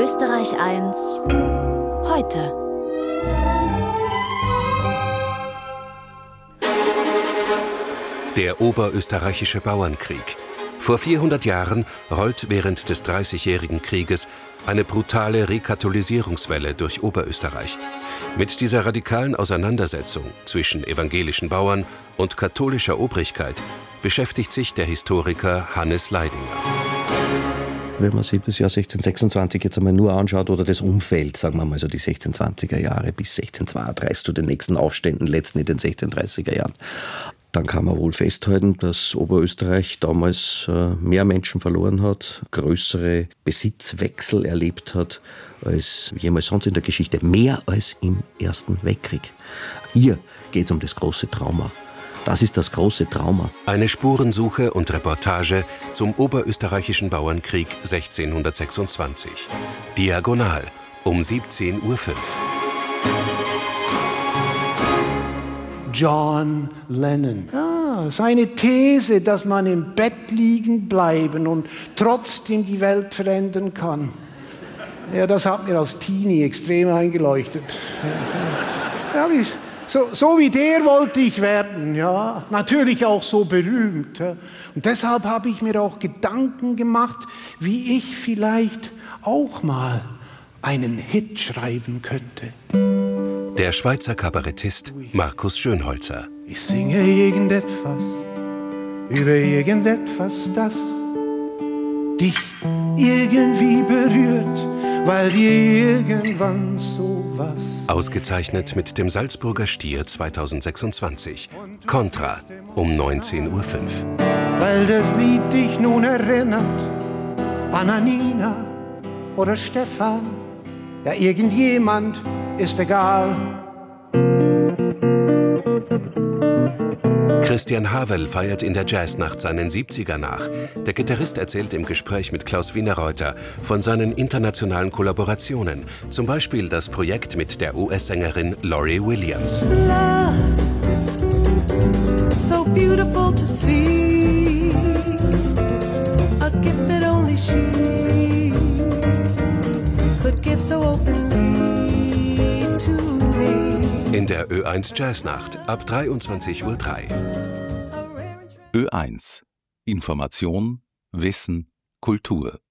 Österreich 1 heute. Der Oberösterreichische Bauernkrieg. Vor 400 Jahren rollt während des Dreißigjährigen Krieges eine brutale Rekatholisierungswelle durch Oberösterreich. Mit dieser radikalen Auseinandersetzung zwischen evangelischen Bauern und katholischer Obrigkeit beschäftigt sich der Historiker Hannes Leidinger. Wenn man sich das Jahr 1626 jetzt einmal nur anschaut oder das Umfeld, sagen wir mal so die 1620er Jahre bis 1632 zu den nächsten Aufständen, letzten in den 1630er Jahren, dann kann man wohl festhalten, dass Oberösterreich damals mehr Menschen verloren hat, größere Besitzwechsel erlebt hat als jemals sonst in der Geschichte, mehr als im Ersten Weltkrieg. Hier geht es um das große Trauma. Das ist das große Trauma. Eine Spurensuche und Reportage zum Oberösterreichischen Bauernkrieg 1626. Diagonal um 17:05 Uhr. John Lennon. Ja, seine These, dass man im Bett liegen bleiben und trotzdem die Welt verändern kann. Ja, das hat mir als Teenie extrem eingeleuchtet. Ja, so wie der wollte ich werden, ja. Natürlich auch so berühmt. Ja. Und deshalb habe ich mir auch Gedanken gemacht, wie ich vielleicht auch mal einen Hit schreiben könnte. Der Schweizer Kabarettist Markus Schönholzer. Ich singe irgendetwas über irgendetwas, das dich irgendwie berührt, weil dir irgendwann sowas. Ausgezeichnet mit dem Salzburger Stier 2026. Contra um 19:05 Uhr. Weil das Lied dich nun erinnert an Anina oder Stefan. Ja, irgendjemand ist egal. Christian Havel feiert in der Jazznacht seinen 70er nach. Der Gitarrist erzählt im Gespräch mit Klaus Wienerreuter von seinen internationalen Kollaborationen. Zum Beispiel das Projekt mit der US-Sängerin Laurie Williams. Love, so beautiful to see. A gift that only she could give so openly to me. In der Ö1 Jazznacht ab 23:03 Uhr. Ö1. Information, Wissen, Kultur.